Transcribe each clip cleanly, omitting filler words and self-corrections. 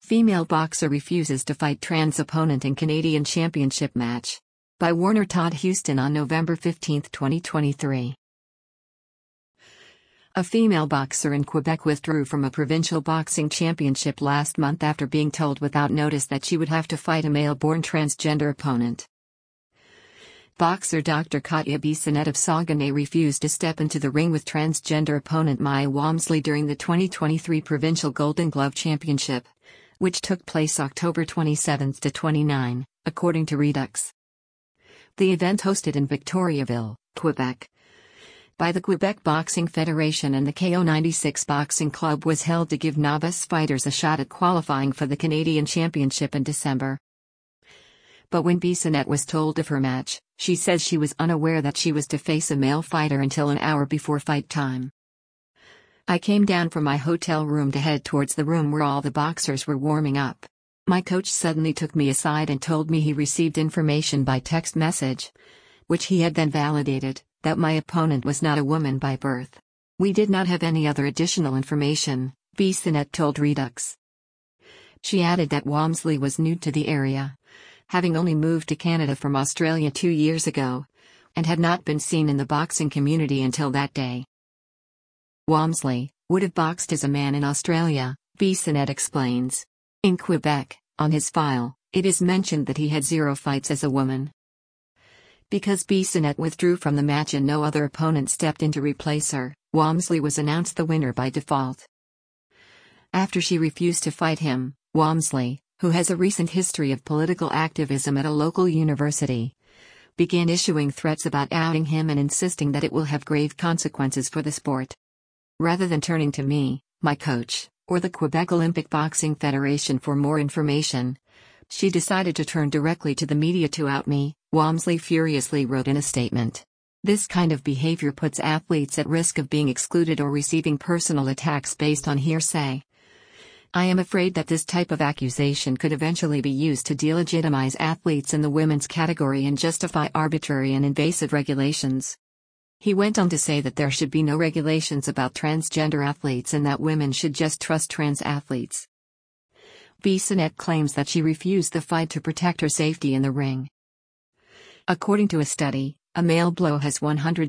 Female boxer refuses to fight trans opponent in Canadian Championship match. By Warner Todd Houston on November 15, 2023. A female boxer in Quebec withdrew from a provincial boxing championship last month after being told without notice that she would have to fight a male-born transgender opponent. Boxer Dr. Katya Bissonnette of Saguenay refused to step into the ring with transgender opponent Maya Walmsley during the 2023 Provincial Golden Glove Championship, which took place October 27 to 29, according to Redux. The event, hosted in Victoriaville, Quebec, by the Quebec Boxing Federation and the KO96 Boxing Club, was held to give novice fighters a shot at qualifying for the Canadian Championship in December. But when Bissonnette was told of her match, she says she was unaware that she was to face a male fighter until an hour before fight time. "I came down from my hotel room to head towards the room where all the boxers were warming up. My coach suddenly took me aside and told me he received information by text message, which he had then validated, that my opponent was not a woman by birth. We did not have any other additional information," Bissonnette told Redux. She added that Walmsley was new to the area, having only moved to Canada from Australia 2 years ago, and had not been seen in the boxing community until that day. Walmsley would have boxed as a man in Australia, Bissonnette explains. In Quebec, on his file, it is mentioned that he had 0 fights as a woman. Because Bissonnette withdrew from the match and no other opponent stepped in to replace her, Walmsley was announced the winner by default. After she refused to fight him, Walmsley, who has a recent history of political activism at a local university, began issuing threats about outing him and insisting that it will have grave consequences for the sport. Rather than turning to me, my coach, or the Quebec Olympic Boxing Federation for more information, she decided to turn directly to the media to out me, Walmsley furiously wrote in a statement. This kind of behavior puts athletes at risk of being excluded or receiving personal attacks based on hearsay. I am afraid that this type of accusation could eventually be used to delegitimize athletes in the women's category and justify arbitrary and invasive regulations. He went on to say that there should be no regulations about transgender athletes and that women should just trust trans athletes. Bissonnette claims that she refused the fight to protect her safety in the ring. According to a study, a male blow has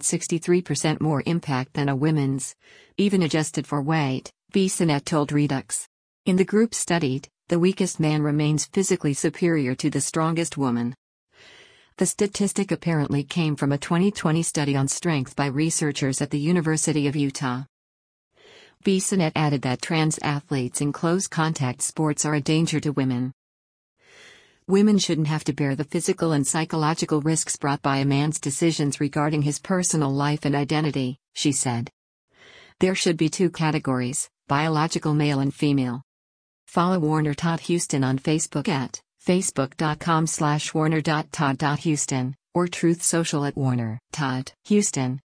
163% more impact than a women's, even adjusted for weight, Bissonnette told Redux. In the group studied, the weakest man remains physically superior to the strongest woman. The statistic apparently came from a 2020 study on strength by researchers at the University of Utah. Bissonnette added that trans athletes in close contact sports are a danger to women. Women shouldn't have to bear the physical and psychological risks brought by a man's decisions regarding his personal life and identity, she said. There should be 2 categories, biological male and female. Follow Warner Todd Houston on Facebook at facebook.com/warner.todd.houston, or Truth Social at Warner Todd Houston.